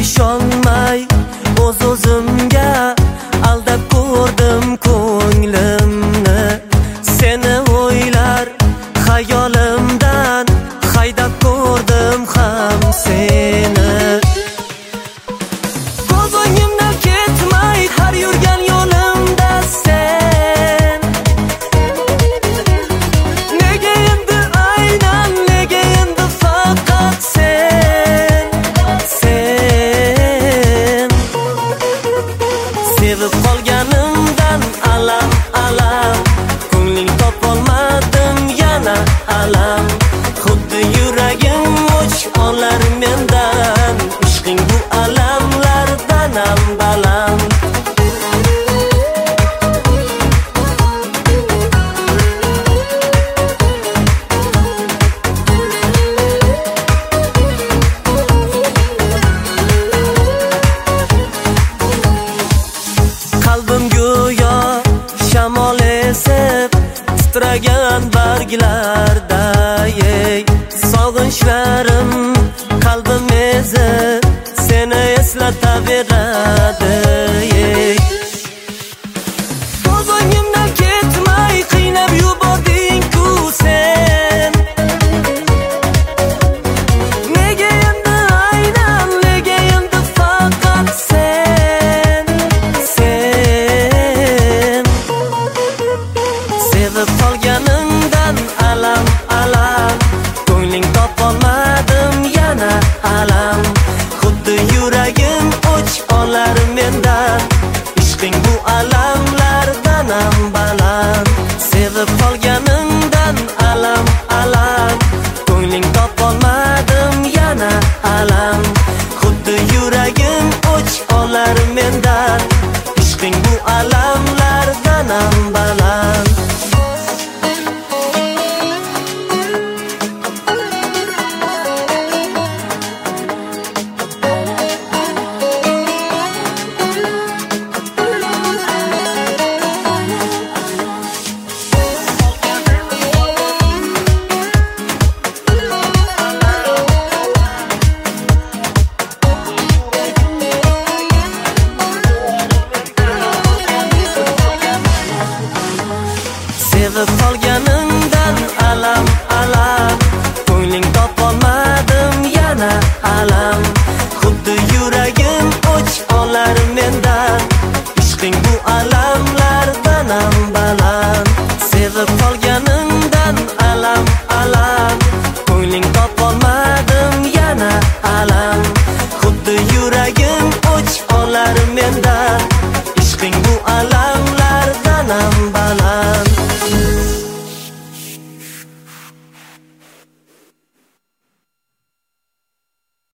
ishonmay o'z-o'zimga aldab ko'rdim ko'nglimni. Seni o'ylar xayolimdan haydab ko'rdim ham seni. Ko'z o'ngimdan ketmay har yurgan yo'limda sen. Nega endi aynan, nega endi faqat sen. Sevib qolganimdan alam, ko'ngling topolmadim yana alam. Xuddi yuragim o'ch olar mendan, ishqing bu alamlardan ham baland. Qalbim go'yo shamol esib titragan barglarday. Sog'inchlarim qalbim ezib seni eslataveradi. Ko'z o'ngimdan ketmay qiynab yubording-ku sen. Nega endi aynan, nega endi faqat sen. Sevib qolganimdan alam, ko'ngling topolmadim yana alam. Xuddi yuragim o'ch olar mendan, ishqing bu alamlardan ham baland. Sevib qolganimdan alam, ko'ngling topolmadim yana alam. Xuddi yuragim o'ch olar mendan, ishqing bu alamlardan ham baland. Sevib qolganimdan alam, ko'ngling topolmadim yana alam. Xuddi yuragim o'ch olar mendan, ishqing bu alamlardan ham baland. Sevib qolganimdan alam, ko'ngling topolmadim yana alam. Xuddi yuragim o'ch olar mendan, ishqing bu alamlardan ham baland.